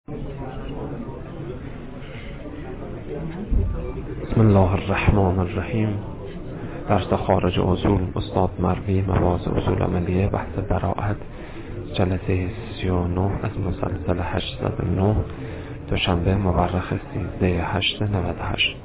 بسم الله الرحمن الرحیم. درس خارج اصول استاد مروی، مباحث اصول عملیه، بحث براءت، جلسه 39 از مسلسل 809، دوشنبه مورخ 13/8/98.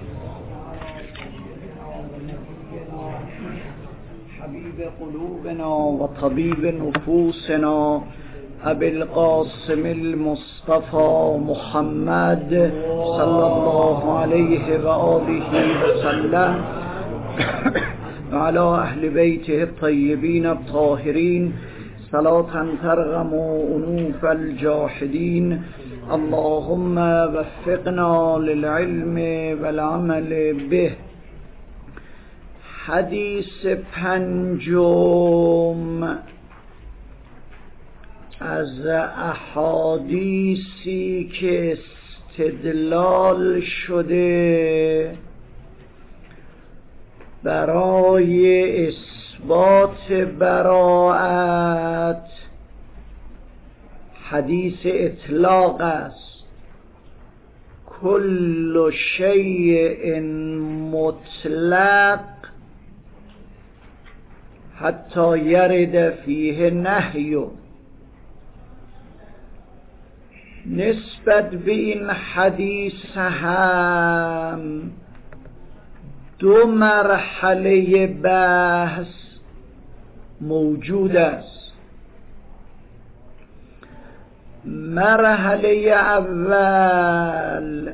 حبیب قلوبنا و طبیب نفوسنا ابی القاسم المصطفى محمد صلی الله علیه و آله و سلم و علی اهل بیته الطیبین الطاهرین صلاة ترغم انوف الجاحدین. اللهم وفقنا للعلم والعمل به. حدیث پنجم از احادیثی که استدلال شده برای اثبات براءت، حدیث اطلاق است. کل شیء مطلق حتی یرد فیه نهی. نسبت به این حدیث هم دو مرحله بحث موجود است. مرحله اول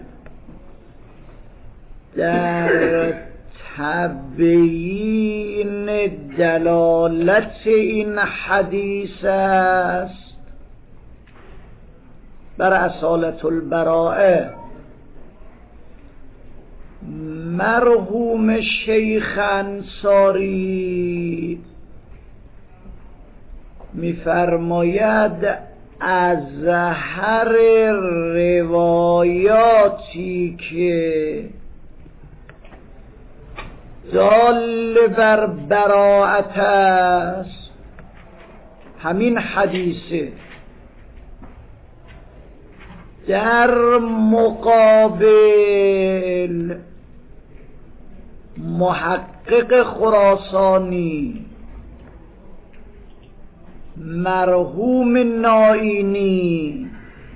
در تبیین دلالت این حدیث است بر اصالت البراءه. مرحوم شیخ انصاری می‌فرماید از هر روایاتی که دال بر براءت است همین حدیثه، در مقابل محقق خراسانی مرحوم نائینی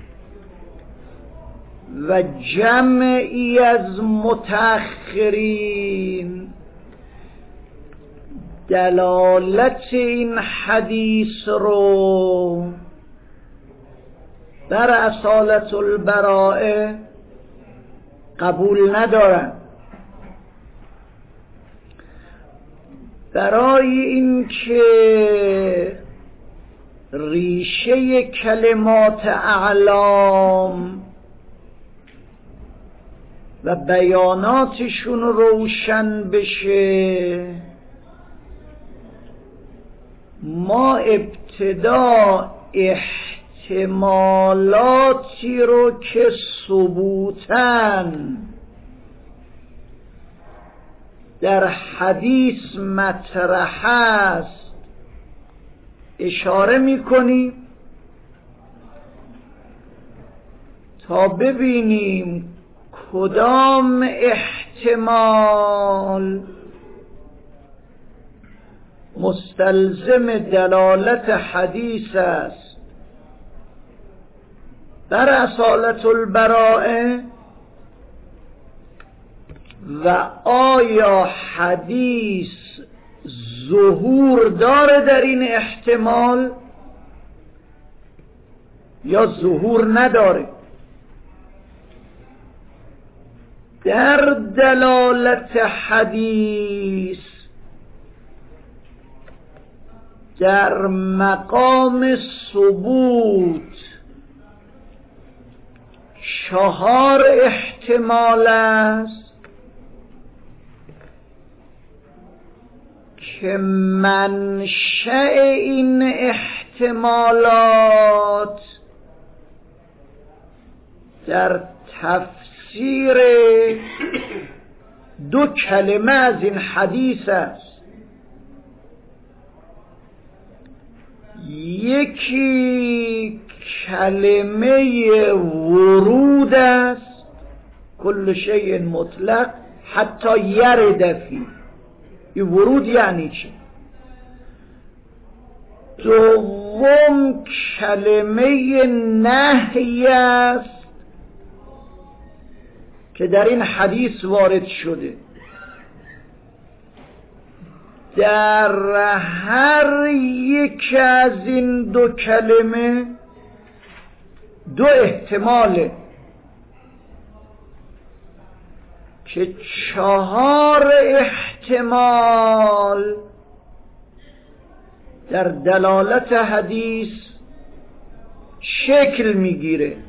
و جمعی از متأخرین دلالت این حدیث رو در اصالت البراءه قبول ندارن. برای اینکه ریشه کلمات اعلام و بیاناتشون روشن بشه، ما ابتدا احتمالاتی رو که ثبوتن در حدیث مطرح است اشاره میکنیم تا ببینیم کدام احتمال مستلزم دلالت حدیث است در اصالت البراءه و آیا حدیث ظهور داره در این احتمال یا ظهور نداره. در دلالت حدیث در مقام ثبوت 4 احتمال است که منشأ این احتمالات در تفسیر 2 کلمه از این حدیث است. یکی کلمه ورود است. کل شیء مطلق حتی یرد فی. این ورود یعنی چی؟ دوم کلمه نهی است که در این حدیث وارد شده. در هر یک از این دو کلمه دو احتماله که 4 احتمال در دلالت حدیث شکل میگیره.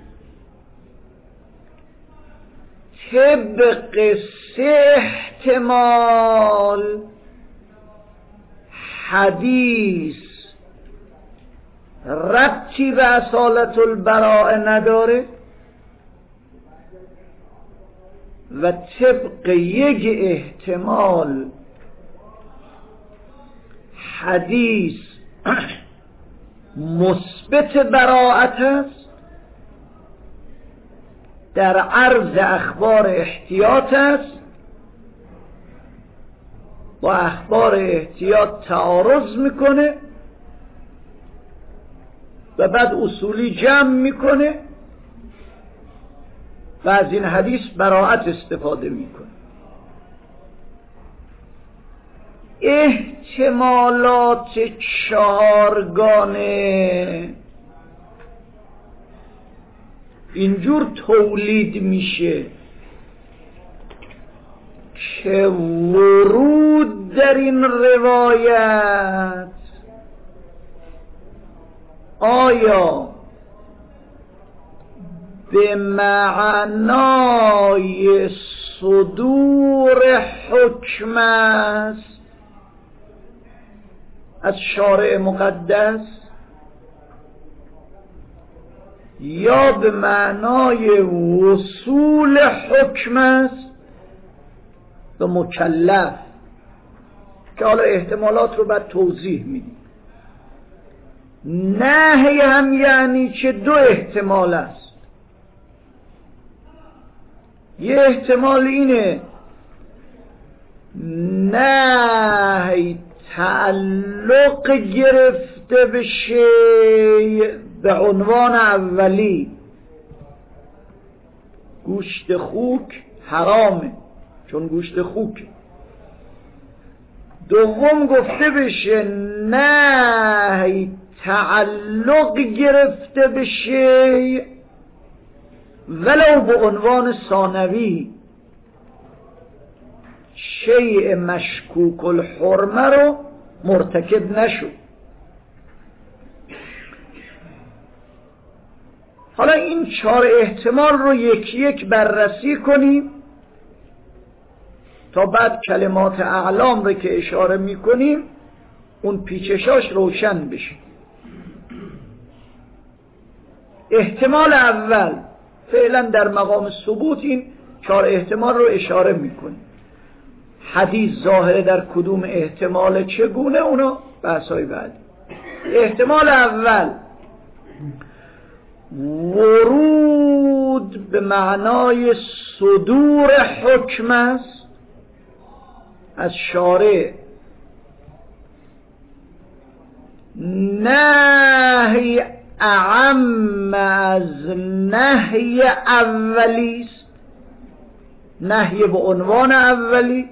طبق 3 احتمال حدیث ربطی به اصالت البراءه نداره و طبق 1 احتمال حدیث مثبت براءت است، در عرض اخبار احتیاط است، با اخبار احتیاط تعارض میکنه و بعد اصولی جمع میکنه و از این حدیث براءت استفاده میکنه. احتمالات 4گانه اینجور تولید میشه که ورود در این روایت آیا به معنای صدور حکم است از شارع مقدس یا به معنای وصول حکم است به مکلف، که حالا احتمالات رو بعد توضیح میدیم. نهی هم یعنی چه؟ 2 احتمال است. یه احتمال اینه نهی تعلق گرفته به شیء به عنوان اولی، گوشت خوک حرامه چون گوشت خوک. دوم گفته بشه نهی تعلق گرفته به شیء ولو به عنوان ثانوی، شیء مشکوک الحرمه رو مرتکب نشد. حالا این 4 احتمال رو یکی یک بررسی کنیم تا بعد کلمات اعلام رو که اشاره میکنیم اون پیچشاش روشن بشه. احتمال اول فعلا در مقام ثبوت این 4 احتمال رو اشاره میکنیم. حدیث ظاهره در کدوم احتمال چگونه، اونا بحثای بعدی. احتمال اول ورود به معنای صدور حکم است از شارع، نهی اعم از نهی اولی است، نهی به عنوان اولی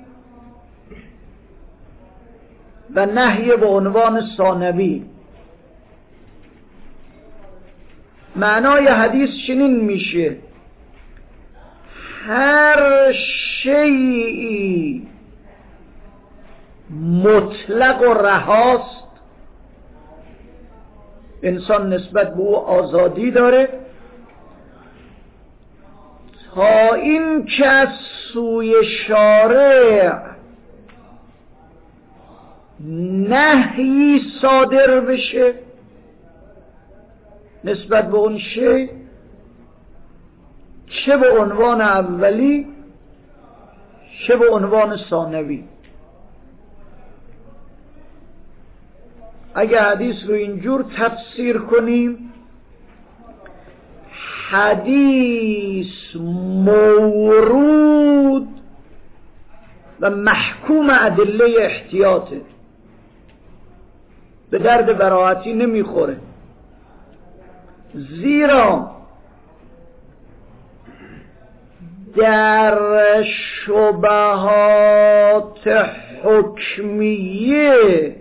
و نهی به عنوان ثانوی. معنای حدیث چنین میشه: هر شیئی مطلق و رهاست، انسان نسبت به او آزادی داره تا این که از سوی شارع نهی صادر بشه نسبت به اون شی، چه به عنوان اولی چه به عنوان ثانوی. اگه حدیث رو اینجور تفسیر کنیم حدیث مورود و محکوم ادله احتیاطه، به درد براعتی نمیخوره، زیرا در شبهات حکمیه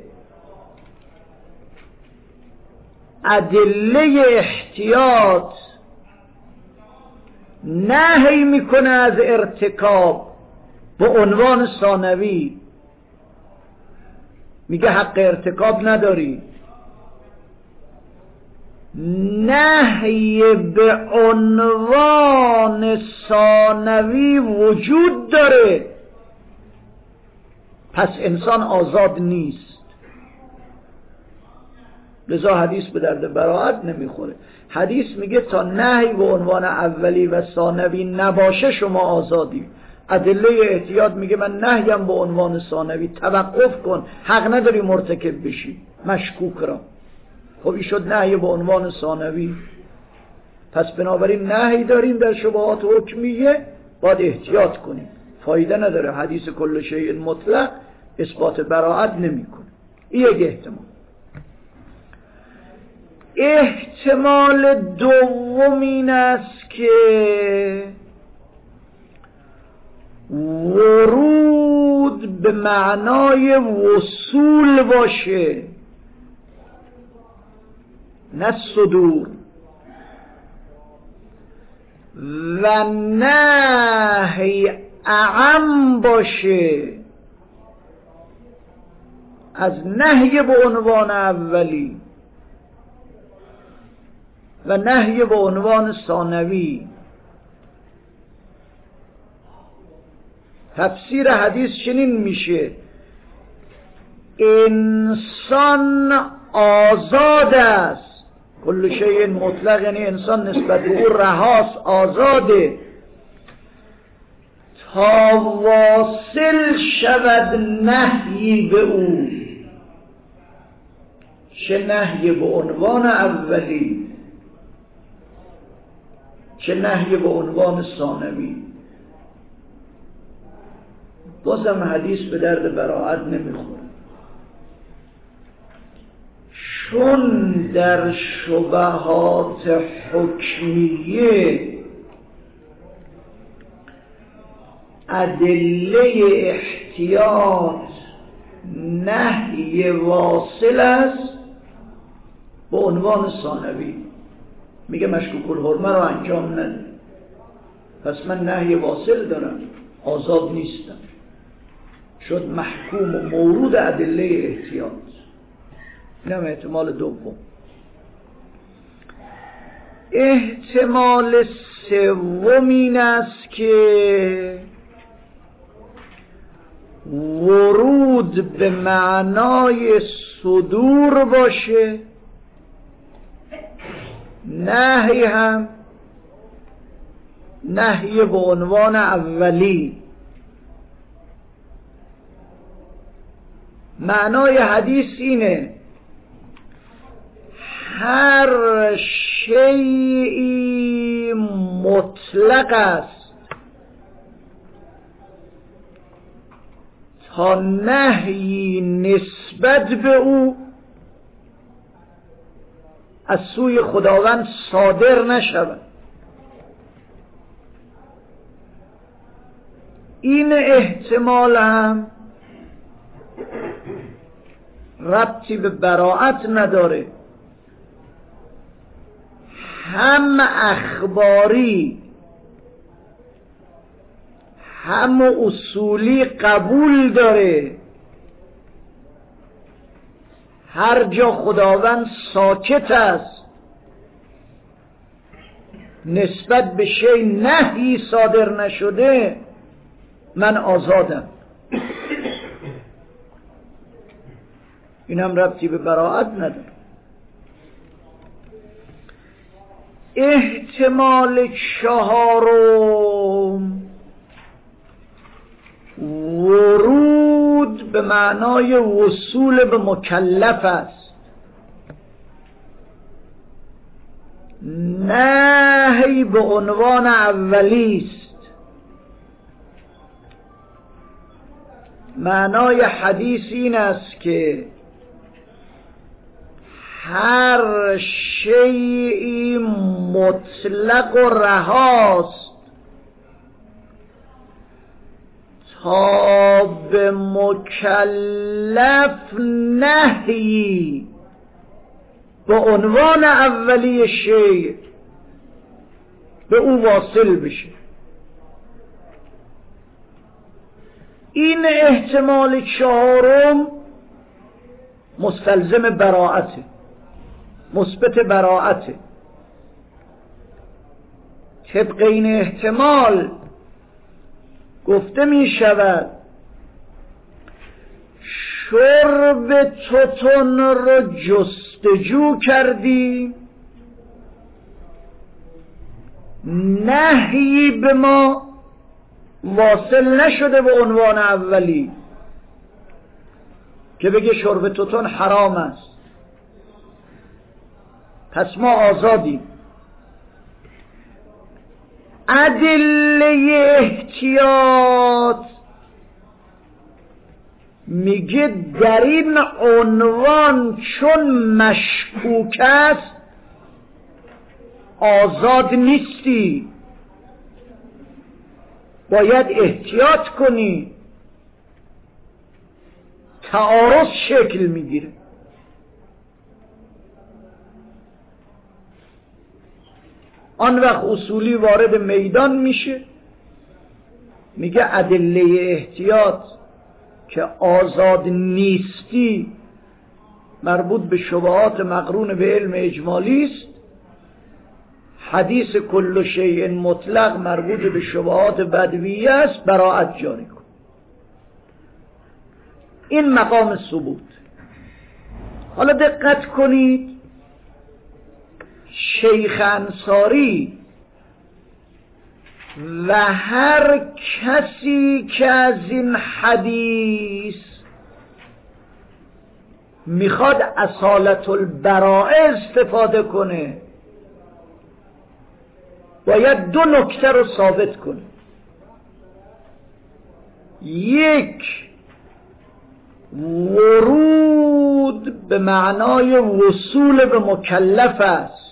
ادله احتیاط نهی میکنه از ارتکاب به عنوان ثانوی، میگه حق ارتکاب نداری. نهی به عنوان ثانوی وجود داره، پس انسان آزاد نیست. لذا حدیث به درد براعت نمیخوره. حدیث میگه تا نهی به عنوان اولی و ثانوی نباشه شما آزادی. ادله احتیاط میگه من نهیم به عنوان ثانوی، توقف کن، حق نداری مرتکب بشی، مشکوک را. خب این شد نهی به عنوان ثانوی. پس بنابراین نهی داریم در شبهات حکمیه، باید احتیاط کنیم، فایده نداره. حدیث کل شیء مطلق اثبات براعت نمیکنه. این یک احتمال. احتمال دوم این است که ورود به معنای وصول باشه، نه صدور، و نهی اعم باشه از نهی به عنوان اولی و نهی به عنوان ثانوی. تفسیر حدیث چنین میشه: انسان آزاد است، کل شیء مطلق، یعنی انسان نسبت به او رهاست، آزاده، تا واصل شود نهی به او، چه نهی به عنوان اولی چه نهی به عنوان ثانوی. بازم حدیث به درد براعت نمیخوره، چون در شبهات حکمیه ادله احتیاط نهی واصل است به عنوان ثانوی. میگه مشکوک الحرمه رو انجام نده، پس من نهی واصل دارم، آزاد نیستم. شد محکوم و مورود ادله احتیاط. این هم احتمال دوم. احتمال سوم این است که ورود به معنای صدور باشه، نهی هم نهی به عنوان اولی. معنای حدیث اینه: هر شیئی مطلق است تا نهی نسبت به او از سوی خداوند صادر نشود. این احتمال هم ربطی به براعت نداره، هم اخباری هم اصولی قبول داره. هر جا خداوند ساکت است نسبت به شی نهی صادر نشده، من آزادم. این هم ربطی به براعت نداره. احتمال چهارم ورود به معنای وصول به مکلف است، نهی به عنوان اولی است. معنای حدیث این است که هر شیئی مطلق و رهاست تا به مکلف نهی به عنوان اولی شیء به او واصل بشه. این احتمال چهارم مستلزم براءته، مثبت براءته. طبق این احتمال گفته می شود شرب توتون رو جستجو کردی، نهی به ما واصل نشده به عنوان اولی که بگه شرب توتون حرام است، پس ما آزادیم. ادله احتیاط میگه در این عنوان چون مشکوک است آزاد نیستی، باید احتیاط کنی، تعارض شکل میگیره. آن وقت اصولی وارد میدان میشه، میگه ادله احتیاط که آزاد نیستی مربوط به شبهات مقرون به علم اجمالی است، حدیث کل شیء مطلق مربوط به شبهات بدویه است، براءت جاری کن. این مقام ثبوت. حالا دقت کنید، شیخ انصاری و هر کسی که از این حدیث میخواد اصالت البراءه استفاده کنه باید دو نکته رو ثابت کنه. یک، ورود به معنای وصول به مکلف است.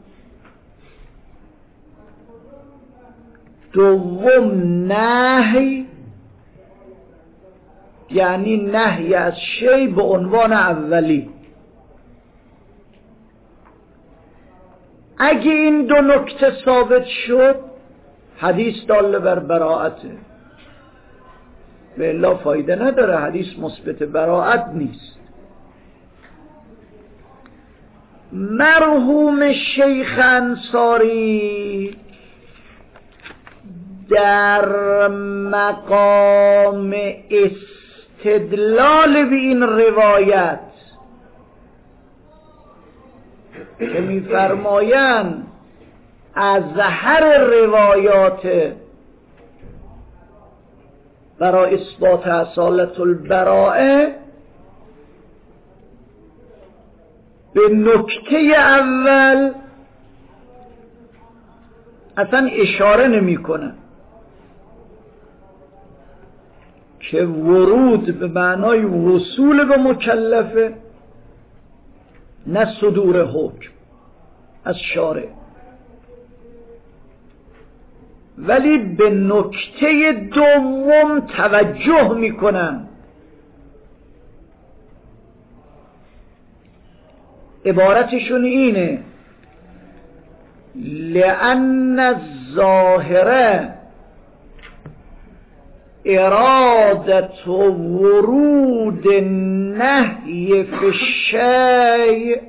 دوم، نهی، یعنی نهی از شی به عنوان اولی. اگه این دو نکته ثابت شد حدیث دال بر براءته، و الا فایده نداره، حدیث مثبت براءت نیست. مرحوم شیخ انصاری در مقام استدلال به این روایت که می‌فرمایند از هر روایات برای اثبات اصالت البراءه به نکته اول اصلا اشاره نمی‌کنه که ورود به معنای وصول به مکلفه، نه صدور حکم از شارع، ولی به نکته دوم توجه میکنن. عبارتشون اینه: لأن الظاهره ارادت ورود نهی فی الشیء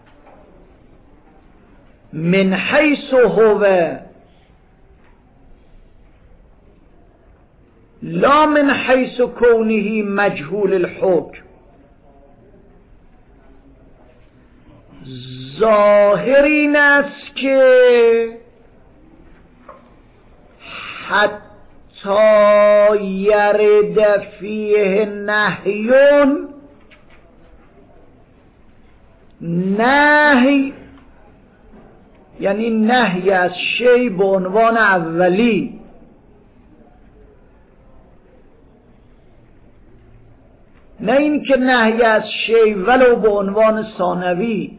من حیث هو لا من حیث کونه مجهول الحکم. ظاهر این است که حتی یرد فیه نهیون، نهی یعنی نهی از شی به عنوان اولی، نه این که نهی از شی ولو به عنوان ثانوی.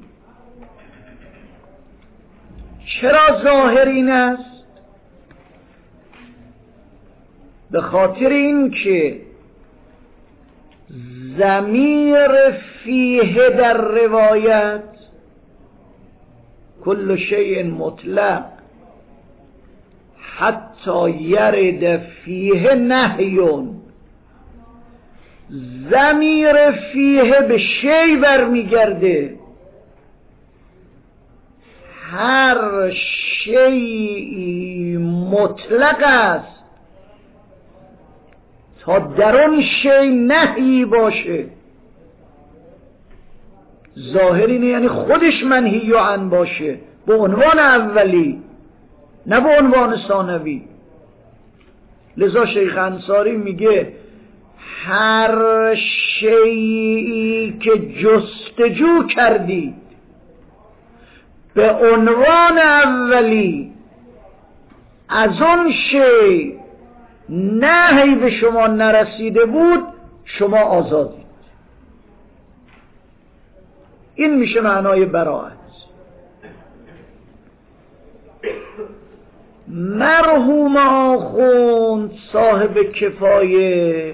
چرا ظاهر این است؟ به خاطر این که ضمیر فیه در روایت کل شیء مطلق حتی یرد فیه نهیون، ضمیر فیه به شی برمیگرده. هر شیء مطلق است تا در آن شی نهی باشه. ظاهر اینه یعنی خودش منهی عن باشه به عنوان اولی، نه به عنوان ثانوی. لذا شیخ انصاری میگه هر شیئی که جستجو کردی به عنوان اولی از آن شی نهی به شما نرسیده بود، شما آزادید. این میشه معنای براءت. مرحوم آخوند صاحب کفایه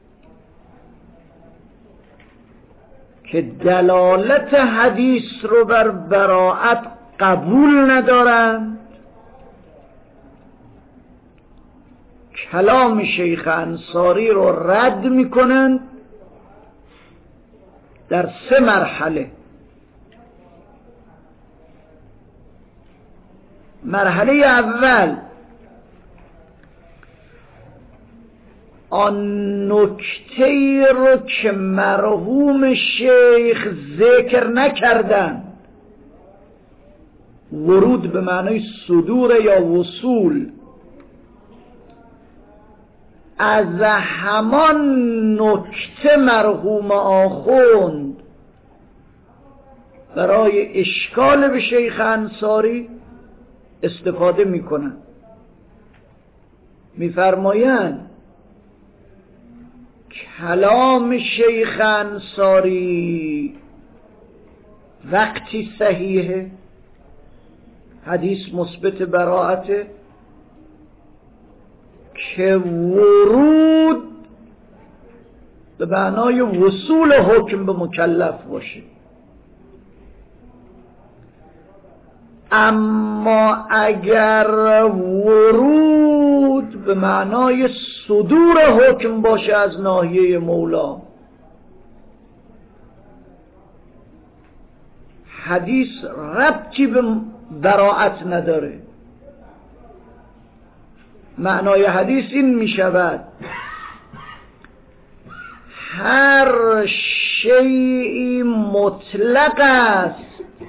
که دلالت حدیث رو بر براءت قبول ندارند، کلام شیخ انصاری رو رد میکنند در 3 مرحله. مرحله اول آن نکته رو که مرحوم شیخ ذکر نکردن، ورود به معنای صدور یا وصول، از همان نکته مرحوم آخوند برای اشکال به شیخ انصاری استفاده میکنن. میفرمایند کلام شیخ انصاری وقتی صحیحه، حدیث مثبت براءته، که ورود به معنای وصول حکم به مکلف باشه. اما اگر ورود به معنای صدور حکم باشه از ناحیه مولا، حدیث ربطی به براءت نداره. معنای حدیث این می شود هر شیء مطلق است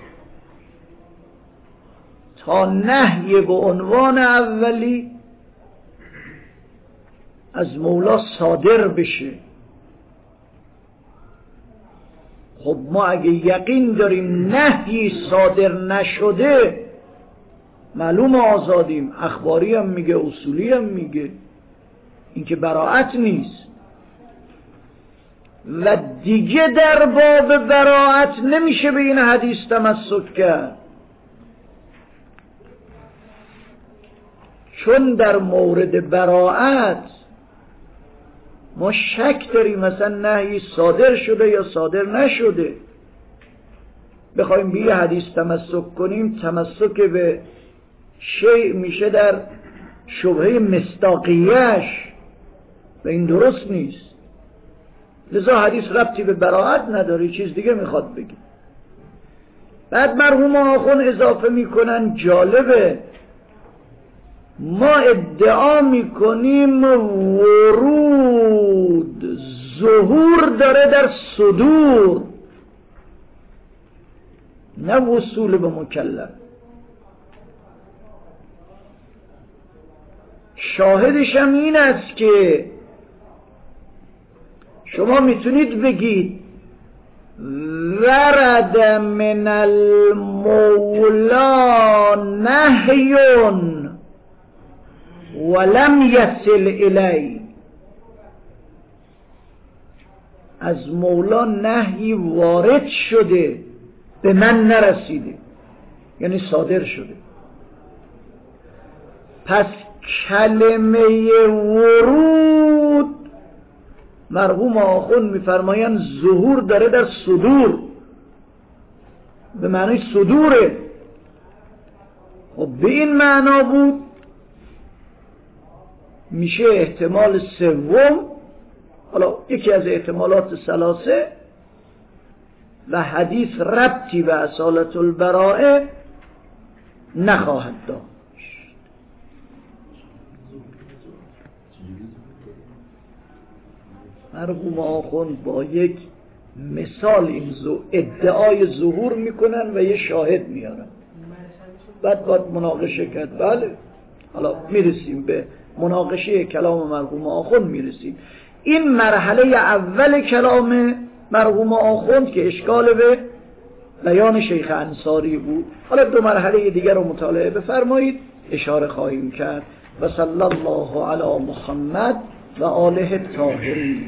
تا نهی به عنوان اولی از مولا صادر بشه. خب ما اگه یقین داریم نهی صادر نشده، معلوم آزادیم. اخباری هم میگه، اصولی هم میگه، این که براءت نیست. و دیگه در باب براءت نمیشه به این حدیث تمسک کرد، چون در مورد براءت ما شک داریم مثلا نهی صادر شده یا صادر نشده. بخوایم به این حدیث تمسک کنیم، تمسک به شیء میشه در شبهه مصداقیه‌اش و این درست نیست. لذا حدیث ربطی به براءت نداره، چیز دیگه میخواد بگه. بعد مرحوم آخوند اضافه میکنن جالبه، ما ادعا میکنیم ورود ظهور داره در صدور، نه وصول به مکلف. شاهدش هم این است که شما میتونید بگید ورد من المولا نهی ولم یصل الی، از مولا نهی وارد شده به من نرسیده، یعنی صادر شده. پس کلمه ورود مرحوم آخوند میفرمایند ظهور داره در صدور، به معنی صدوره. خب به این معنا بود، میشه احتمال سوم، حالا یکی از احتمالات ثلاثه، و حدیث ربطی به اصالت البراءه نخواهد داشت. مرحوم آخوند با یک مثال این ادعای ظهور میکنن و یه شاهد میارن، بعد باید مناقشه کرد. بله حالا میرسیم به مناقشه کلام مرحوم آخوند میرسیم. این مرحله اول کلام مرحوم آخوند که اشکال به بیان شیخ انصاری بود. حالا دو مرحله دیگر رو مطالعه بفرمایید، اشاره خواهیم کرد. و صلی الله علی محمد و آله الطاهرین.